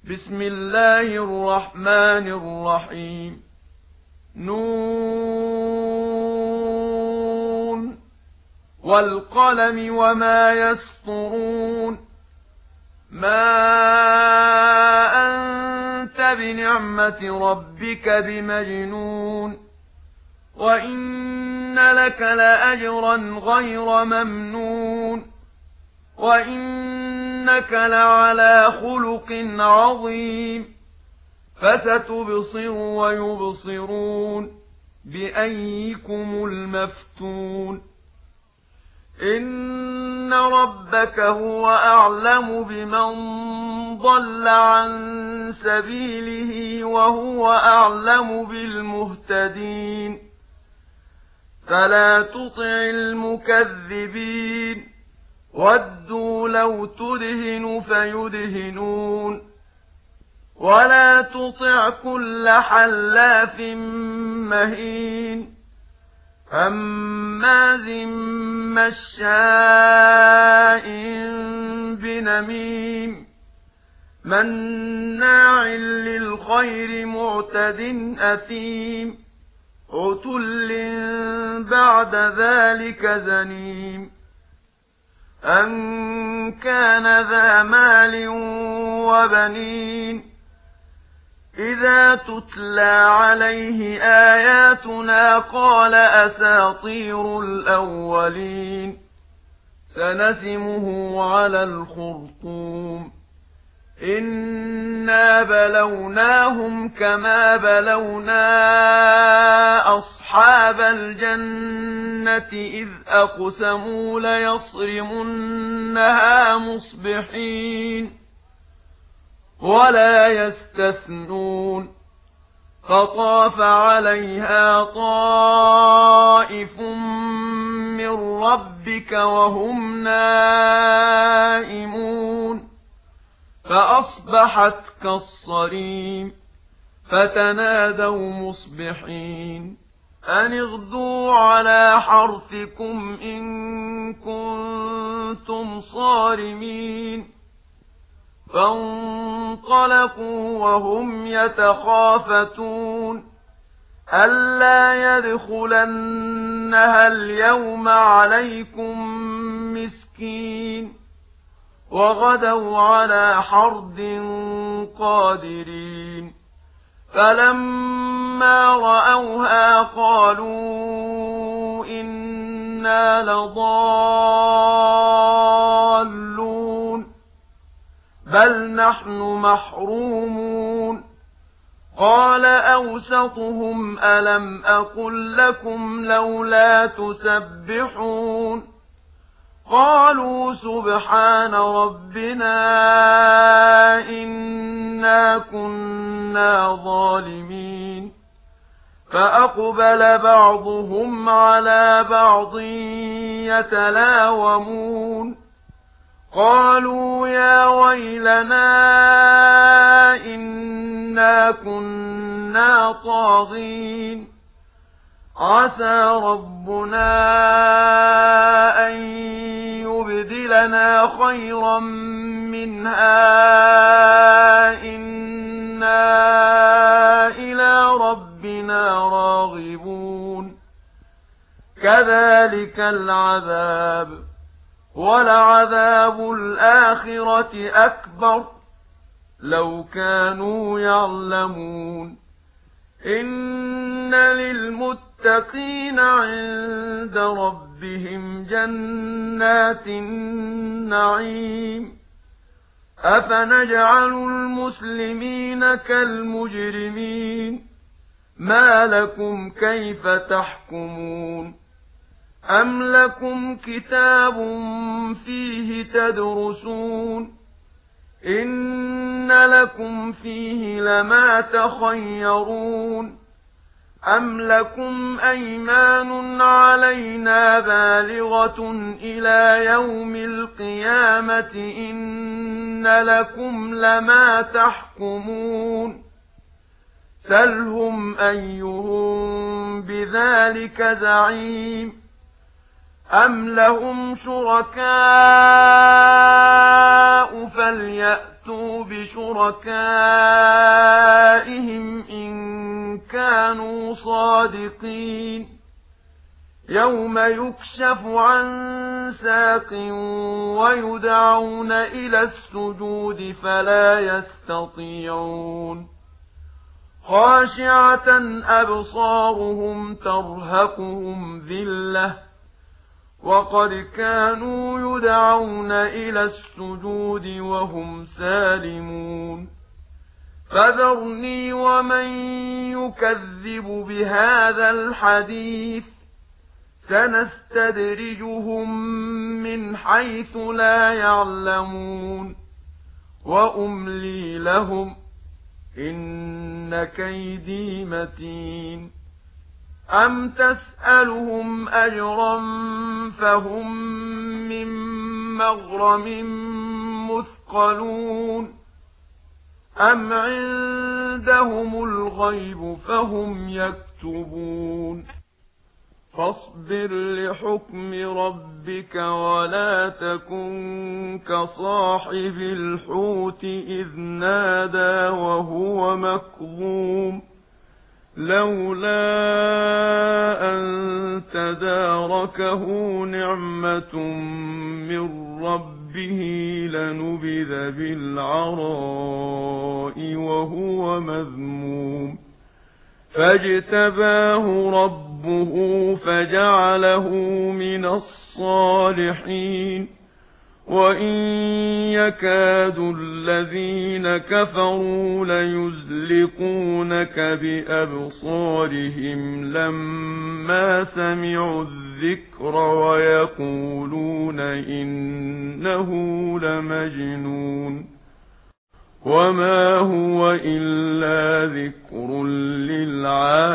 بسم الله الرحمن الرحيم نون والقلم وما يسطرون ما أنت بنعمة ربك بمجنون وإن لك لأجرا غير ممنون وإنك لعلى خلق عظيم فستبصر ويبصرون بأيكم المفتون إن ربك هو أعلم بمن ضل عن سبيله وهو أعلم بالمهتدين فلا تطع المكذبين ودوا لو تدهن فيدهنون ولا تطع كل حلاف مهين هماز مشاء بنميم مناع للخير معتد أثيم عتل بعد ذلك زنيم أن كان ذا مال وبنين إذا تتلى عليه آياتنا قال أساطير الأولين سنسمه على الخرطوم إنا بلوناهم كما بلونا أصحاب الجنة إذ أقسموا ليصرمنها مصبحين ولا يستثنون فطاف عليها طائف من ربك وهم نائمون فأصبحت كالصريم فتنادوا مصبحين أن اغدوا على حرثكم إن كنتم صارمين فانطلقوا وهم يتخافتون ألا يدخلنها اليوم عليكم مسكين وغدوا على حرد قادرين فلما رأوها قالوا إنا لضالون بل نحن محرومون قال أوسطهم ألم أقل لكم لولا تسبحون قالوا سبحان ربنا إنا كنا ظالمين فأقبل بعضهم على بعض يتلاومون قالوا يا ويلنا إنا كنا طاغين عسى ربنا أن يبدلنا خيرا منها إنا إلى ربنا راغبون كذلك العذاب ولعذاب الآخرة أكبر لو كانوا يعلمون إن للمتقين عند ربهم جنات النعيم أفنجعل المسلمين كالمجرمين ما لكم كيف تحكمون أم لكم كتاب فيه تدرسون إن لكم فيه لما تخيرون أم لكم أيمان علينا بالغة إلى يوم القيامة إن لكم لما تحكمون سلهم أيهم بذلك زعيم أَمْ لَهُمْ شُرَكَاءُ فَلْيَأْتُوا بِشُرَكَائِهِمْ إِن كَانُوا صَادِقِينَ يَوْمَ يُكْشَفُ عَن سَاقٍ وَيُدْعَوْنَ إِلَى السُّجُودِ فَلَا يَسْتَطِيعُونَ خَاشِعَةً أَبْصَارُهُمْ تَرْهَقُهُمْ ذِلَّةٌ وَقَدْ كَانُوا يُدْعَوْنَ إِلَى السُّجُودِ وَهُمْ سَالِمُونَ فَذَرْنِي وَمَن يُكَذِّبُ بِهَذَا الْحَدِيثِ سَنَسْتَدْرِجُهُم مِّنْ حَيْثُ لَا يَعْلَمُونَ وَأُمْلِي لَهُمْ إِنَّ كَيْدِي مَتِينٌ أَمْ تَسْأَلُهُمْ أَجْرًا فَهُم مِّن مَّغْرَمٍ مُّثْقَلُونَ أَمْ عِندَهُمُ الْغَيْبُ فَهُمْ يَكْتُبُونَ فاصبر لحكم ربك ولا تكن كصاحب الحوت إذ نادى وهو مكظوم لولا أن تداركه نعمة من ربه لنبذ بالعراء وهو مذموم فاجتباه ربه فجعله من الصالحين وإن يكاد الذين كفروا ليزلقونك بأبصارهم لما سمعوا الذكر ويقولون إنه لمجنون وما هو إلا ذكر للعالمين